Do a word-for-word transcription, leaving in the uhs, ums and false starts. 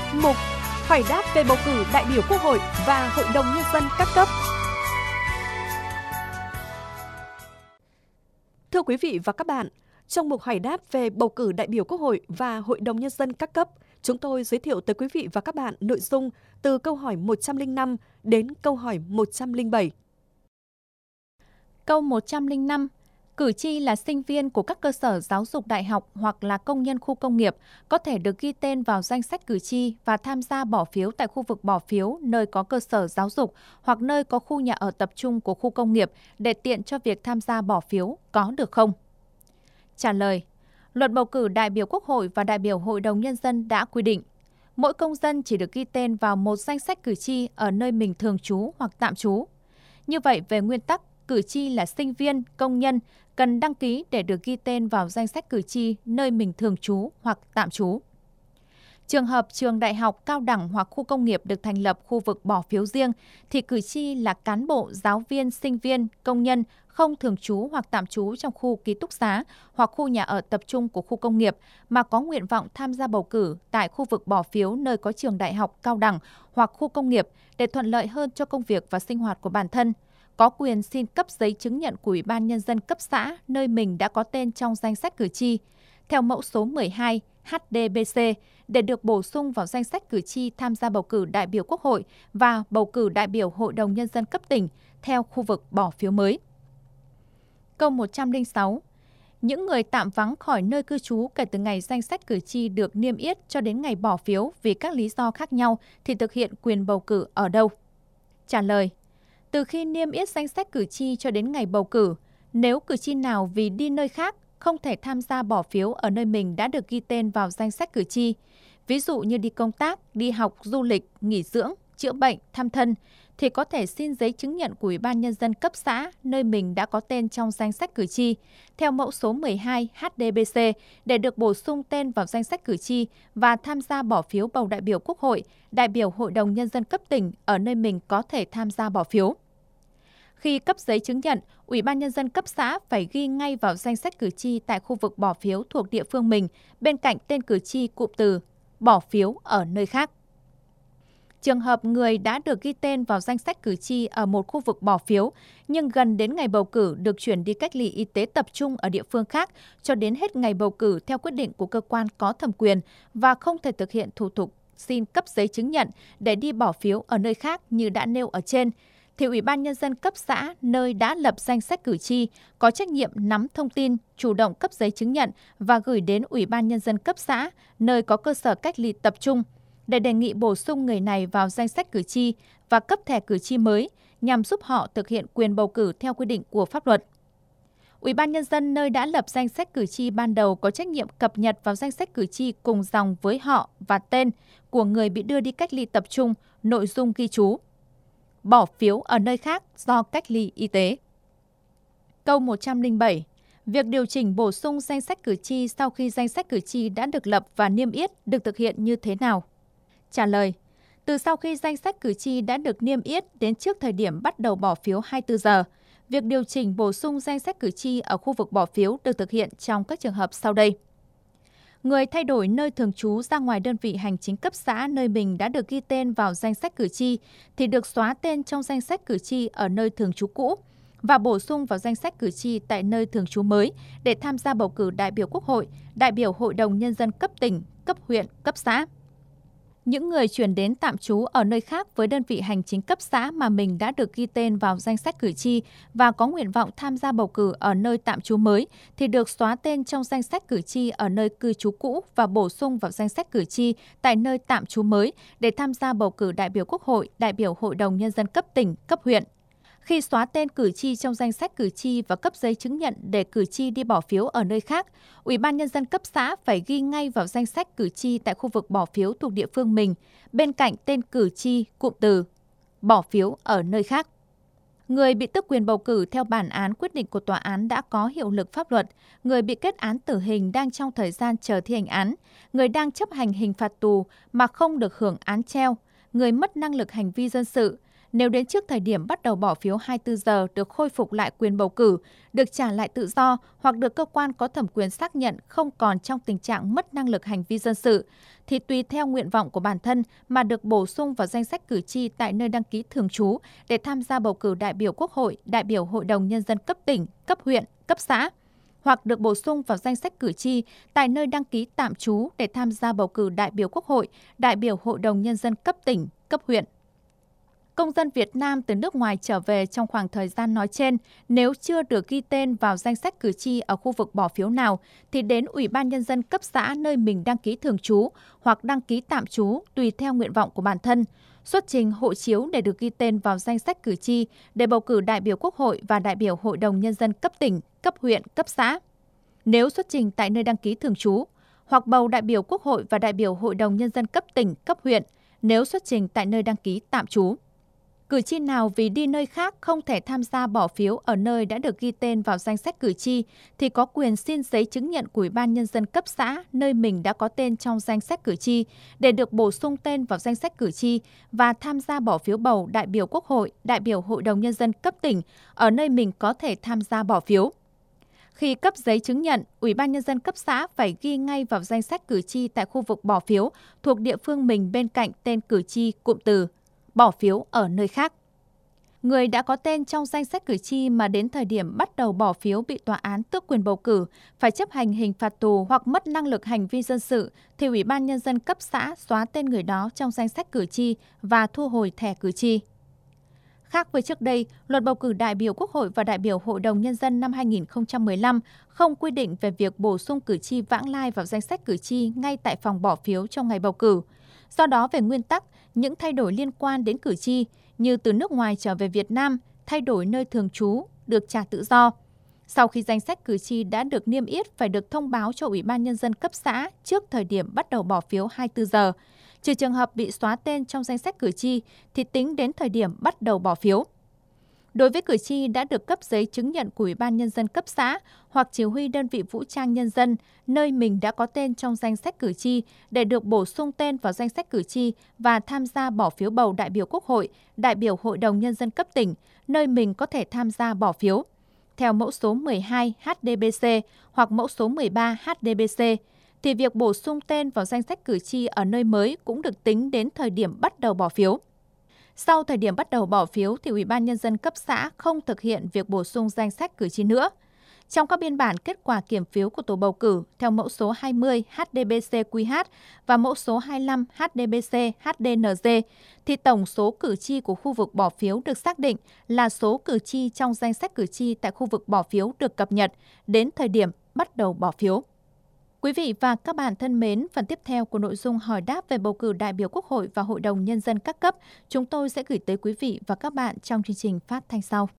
Mục Hỏi đáp về bầu cử đại biểu Quốc hội và Hội đồng Nhân dân các cấp. Thưa quý vị và các bạn, trong mục hỏi đáp về bầu cử đại biểu Quốc hội và Hội đồng Nhân dân các cấp, chúng tôi giới thiệu tới quý vị và các bạn nội dung từ câu hỏi một trăm lẻ năm đến câu hỏi một trăm lẻ bảy. Câu một trăm lẻ năm. Cử tri là sinh viên của các cơ sở giáo dục đại học hoặc là công nhân khu công nghiệp có thể được ghi tên vào danh sách cử tri và tham gia bỏ phiếu tại khu vực bỏ phiếu nơi có cơ sở giáo dục hoặc nơi có khu nhà ở tập trung của khu công nghiệp để tiện cho việc tham gia bỏ phiếu, có được không? Trả lời. Luật bầu cử đại biểu Quốc hội và đại biểu Hội đồng Nhân dân đã quy định mỗi công dân chỉ được ghi tên vào một danh sách cử tri ở nơi mình thường trú hoặc tạm trú. Như vậy, về nguyên tắc, cử tri là sinh viên, công nhân cần đăng ký để được ghi tên vào danh sách cử tri nơi mình thường trú hoặc tạm trú. Trường hợp trường đại học, cao đẳng hoặc khu công nghiệp được thành lập khu vực bỏ phiếu riêng thì cử tri là cán bộ, giáo viên, sinh viên, công nhân không thường trú hoặc tạm trú trong khu ký túc xá hoặc khu nhà ở tập trung của khu công nghiệp mà có nguyện vọng tham gia bầu cử tại khu vực bỏ phiếu nơi có trường đại học, cao đẳng hoặc khu công nghiệp để thuận lợi hơn cho công việc và sinh hoạt của bản thân, có quyền xin cấp giấy chứng nhận của Ủy ban Nhân dân cấp xã nơi mình đã có tên trong danh sách cử tri, theo mẫu số mười hai H D B C để được bổ sung vào danh sách cử tri tham gia bầu cử đại biểu Quốc hội và bầu cử đại biểu Hội đồng Nhân dân cấp tỉnh theo khu vực bỏ phiếu mới. Câu một trăm lẻ sáu. Những người tạm vắng khỏi nơi cư trú kể từ ngày danh sách cử tri được niêm yết cho đến ngày bỏ phiếu vì các lý do khác nhau thì thực hiện quyền bầu cử ở đâu? Trả lời. Từ khi niêm yết danh sách cử tri cho đến ngày bầu cử, nếu cử tri nào vì đi nơi khác không thể tham gia bỏ phiếu ở nơi mình đã được ghi tên vào danh sách cử tri, ví dụ như đi công tác, đi học, du lịch, nghỉ dưỡng, chữa bệnh, thăm thân, thì có thể xin giấy chứng nhận của Ủy ban Nhân dân cấp xã nơi mình đã có tên trong danh sách cử tri, theo mẫu số mười hai H D B C để được bổ sung tên vào danh sách cử tri và tham gia bỏ phiếu bầu đại biểu Quốc hội, đại biểu Hội đồng Nhân dân cấp tỉnh ở nơi mình có thể tham gia bỏ phiếu. Khi cấp giấy chứng nhận, Ủy ban Nhân dân cấp xã phải ghi ngay vào danh sách cử tri tại khu vực bỏ phiếu thuộc địa phương mình, bên cạnh tên cử tri cụm từ bỏ phiếu ở nơi khác. Trường hợp người đã được ghi tên vào danh sách cử tri ở một khu vực bỏ phiếu, nhưng gần đến ngày bầu cử được chuyển đi cách ly y tế tập trung ở địa phương khác cho đến hết ngày bầu cử theo quyết định của cơ quan có thẩm quyền và không thể thực hiện thủ tục xin cấp giấy chứng nhận để đi bỏ phiếu ở nơi khác như đã nêu ở trên, thì Ủy ban Nhân dân cấp xã nơi đã lập danh sách cử tri có trách nhiệm nắm thông tin, chủ động cấp giấy chứng nhận và gửi đến Ủy ban Nhân dân cấp xã nơi có cơ sở cách ly tập trung để đề nghị bổ sung người này vào danh sách cử tri và cấp thẻ cử tri mới nhằm giúp họ thực hiện quyền bầu cử theo quy định của pháp luật. Ủy ban Nhân dân nơi đã lập danh sách cử tri ban đầu có trách nhiệm cập nhật vào danh sách cử tri cùng dòng với họ và tên của người bị đưa đi cách ly tập trung, nội dung ghi chú bỏ phiếu ở nơi khác do cách ly y tế. Câu một trăm lẻ bảy. Việc điều chỉnh bổ sung danh sách cử tri sau khi danh sách cử tri đã được lập và niêm yết được thực hiện như thế nào? Trả lời. Từ sau khi danh sách cử tri đã được niêm yết đến trước thời điểm bắt đầu bỏ phiếu hai mươi tư giờ, việc điều chỉnh bổ sung danh sách cử tri ở khu vực bỏ phiếu được thực hiện trong các trường hợp sau đây. Người thay đổi nơi thường trú ra ngoài đơn vị hành chính cấp xã nơi mình đã được ghi tên vào danh sách cử tri thì được xóa tên trong danh sách cử tri ở nơi thường trú cũ và bổ sung vào danh sách cử tri tại nơi thường trú mới để tham gia bầu cử đại biểu Quốc hội, đại biểu Hội đồng Nhân dân cấp tỉnh, cấp huyện, cấp xã. Những người chuyển đến tạm trú ở nơi khác với đơn vị hành chính cấp xã mà mình đã được ghi tên vào danh sách cử tri và có nguyện vọng tham gia bầu cử ở nơi tạm trú mới thì được xóa tên trong danh sách cử tri ở nơi cư trú cũ và bổ sung vào danh sách cử tri tại nơi tạm trú mới để tham gia bầu cử đại biểu Quốc hội, đại biểu Hội đồng Nhân dân cấp tỉnh, cấp huyện. Khi xóa tên cử tri trong danh sách cử tri và cấp giấy chứng nhận để cử tri đi bỏ phiếu ở nơi khác, Ủy ban Nhân dân cấp xã phải ghi ngay vào danh sách cử tri tại khu vực bỏ phiếu thuộc địa phương mình, bên cạnh tên cử tri cụm từ bỏ phiếu ở nơi khác. Người bị tước quyền bầu cử theo bản án quyết định của tòa án đã có hiệu lực pháp luật, người bị kết án tử hình đang trong thời gian chờ thi hành án, người đang chấp hành hình phạt tù mà không được hưởng án treo, người mất năng lực hành vi dân sự, nếu đến trước thời điểm bắt đầu bỏ phiếu hai mươi tư giờ được khôi phục lại quyền bầu cử, được trả lại tự do hoặc được cơ quan có thẩm quyền xác nhận không còn trong tình trạng mất năng lực hành vi dân sự, thì tùy theo nguyện vọng của bản thân mà được bổ sung vào danh sách cử tri tại nơi đăng ký thường trú để tham gia bầu cử đại biểu Quốc hội, đại biểu Hội đồng Nhân dân cấp tỉnh, cấp huyện, cấp xã, hoặc được bổ sung vào danh sách cử tri tại nơi đăng ký tạm trú để tham gia bầu cử đại biểu Quốc hội, đại biểu Hội đồng Nhân dân cấp tỉnh, cấp huyện. Công dân Việt Nam từ nước ngoài trở về trong khoảng thời gian nói trên, nếu chưa được ghi tên vào danh sách cử tri ở khu vực bỏ phiếu nào, thì đến Ủy ban Nhân dân cấp xã nơi mình đăng ký thường trú hoặc đăng ký tạm trú tùy theo nguyện vọng của bản thân, xuất trình hộ chiếu để được ghi tên vào danh sách cử tri để bầu cử đại biểu Quốc hội và đại biểu Hội đồng Nhân dân cấp tỉnh, cấp huyện, cấp xã. Nếu xuất trình tại nơi đăng ký thường trú, hoặc bầu đại biểu Quốc hội và đại biểu Hội đồng Nhân dân cấp tỉnh, cấp huyện, nếu xuất trình tại nơi đăng ký tạm trú. Cử tri nào vì đi nơi khác không thể tham gia bỏ phiếu ở nơi đã được ghi tên vào danh sách cử tri thì có quyền xin giấy chứng nhận của Ủy ban Nhân dân cấp xã nơi mình đã có tên trong danh sách cử tri để được bổ sung tên vào danh sách cử tri và tham gia bỏ phiếu bầu đại biểu Quốc hội, đại biểu Hội đồng Nhân dân cấp tỉnh ở nơi mình có thể tham gia bỏ phiếu. Khi cấp giấy chứng nhận, Ủy ban Nhân dân cấp xã phải ghi ngay vào danh sách cử tri tại khu vực bỏ phiếu thuộc địa phương mình bên cạnh tên cử tri cụm từ bỏ phiếu ở nơi khác. Người đã có tên trong danh sách cử tri mà đến thời điểm bắt đầu bỏ phiếu bị tòa án tước quyền bầu cử phải chấp hành hình phạt tù hoặc mất năng lực hành vi dân sự thì Ủy ban Nhân dân cấp xã xóa tên người đó trong danh sách cử tri và thu hồi thẻ cử tri. Khác với trước đây, Luật bầu cử đại biểu Quốc hội và đại biểu Hội đồng Nhân dân năm hai nghìn không trăm mười lăm không quy định về việc bổ sung cử tri vãng lai vào danh sách cử tri ngay tại phòng bỏ phiếu trong ngày bầu cử. Do đó, về nguyên tắc, những thay đổi liên quan đến cử tri như từ nước ngoài trở về Việt Nam, thay đổi nơi thường trú, được trả tự do. Sau khi danh sách cử tri đã được niêm yết phải được thông báo cho Ủy ban Nhân dân cấp xã trước thời điểm bắt đầu bỏ phiếu hai mươi tư giờ. Trừ trường hợp bị xóa tên trong danh sách cử tri thì tính đến thời điểm bắt đầu bỏ phiếu. Đối với cử tri đã được cấp giấy chứng nhận của Ủy ban Nhân dân cấp xã hoặc chỉ huy đơn vị vũ trang nhân dân nơi mình đã có tên trong danh sách cử tri để được bổ sung tên vào danh sách cử tri và tham gia bỏ phiếu bầu đại biểu Quốc hội, đại biểu Hội đồng Nhân dân cấp tỉnh nơi mình có thể tham gia bỏ phiếu theo mẫu số mười hai H D B C hoặc mẫu số mười ba H D B C, thì việc bổ sung tên vào danh sách cử tri ở nơi mới cũng được tính đến thời điểm bắt đầu bỏ phiếu. Sau thời điểm bắt đầu bỏ phiếu thì Ủy ban Nhân dân cấp xã không thực hiện việc bổ sung danh sách cử tri nữa. Trong các biên bản kết quả kiểm phiếu của tổ bầu cử theo mẫu số hai mươi H D B C Q H và mẫu số hai mươi lăm H D B C H D N G thì tổng số cử tri của khu vực bỏ phiếu được xác định là số cử tri trong danh sách cử tri tại khu vực bỏ phiếu được cập nhật đến thời điểm bắt đầu bỏ phiếu. Quý vị và các bạn thân mến, phần tiếp theo của nội dung hỏi đáp về bầu cử đại biểu Quốc hội và Hội đồng Nhân dân các cấp chúng tôi sẽ gửi tới quý vị và các bạn trong chương trình phát thanh sau.